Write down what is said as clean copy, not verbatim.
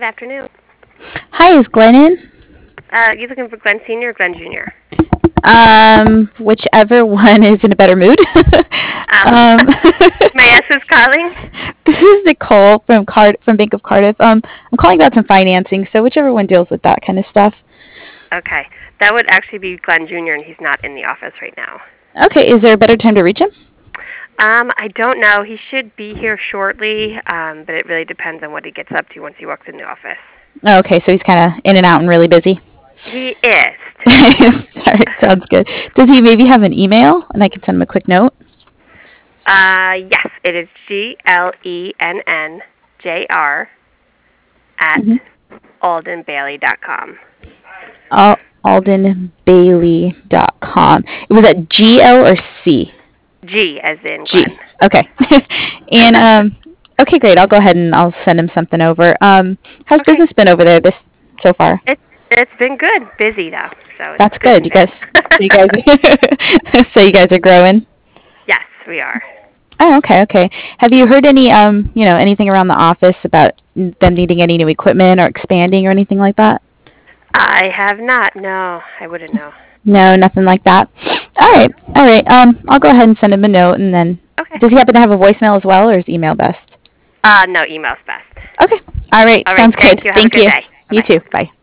afternoon. Hi, is Glenn in? You looking for Glenn Senior or Glenn Junior? Whichever one is in a better mood. Um, um, may I ask who's calling? this is Nicole from Bank of Cardiff. I'm calling about some financing, so whichever one deals with that kind of stuff. Okay, that would actually be Glenn Junior, and he's not in the office right now. Okay, is there a better time to reach him? I don't know. He should be here shortly, but it really depends on what he gets up to once he walks in the office. Oh, okay, so he's kind of in and out and really busy. He is. All right, sounds good. Does he maybe have an email, and I can send him a quick note? Yes, it is GLENNJR at aldenbailey.com. aldenbailey.com. Was that GL or C? G as in G. Glenn. Okay. And okay, great. I'll go ahead and I'll send him something over. How's Okay. business been over there so far? It's been good. Busy though, so it's That's good. You guys, bad. you guys, so you guys are growing. Yes, we are. Oh, okay, okay. Have you heard any, anything around the office about them needing any new equipment or expanding or anything like that? I have not. No, I wouldn't know. No, nothing like that. All right, all right. I'll go ahead and send him a note, and then Okay. does he happen to have a voicemail as well, or is email best? No, email's best. Okay. All right. All right. Sounds Thank good. you. Have Thank a good you. day. You Bye-bye. too. Bye.